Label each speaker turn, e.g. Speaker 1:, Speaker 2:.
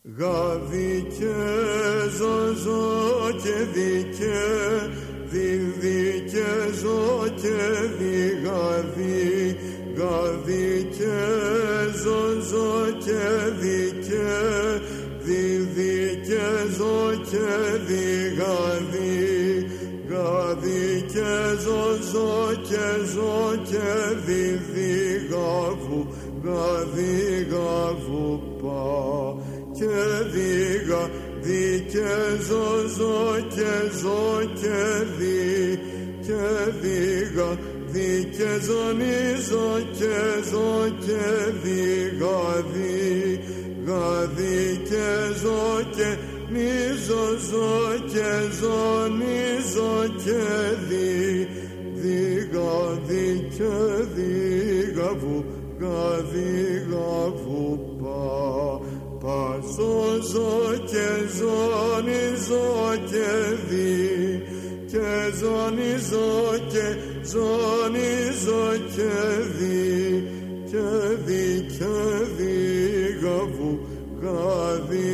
Speaker 1: Γαδί και ζω και δικαι, δι και ζω και δι, γαδί και ζω και δικαι, δι και ζω και δι, γαδί και ζω και δι, γαβού πα και δι και ζω και δι και ζω και δι, γαδί και ζω και ζω και δι, γαδί και δι, γαβού πα, ζω και ζω και δι, και ζω και δι, και δι, γαβού, γαδί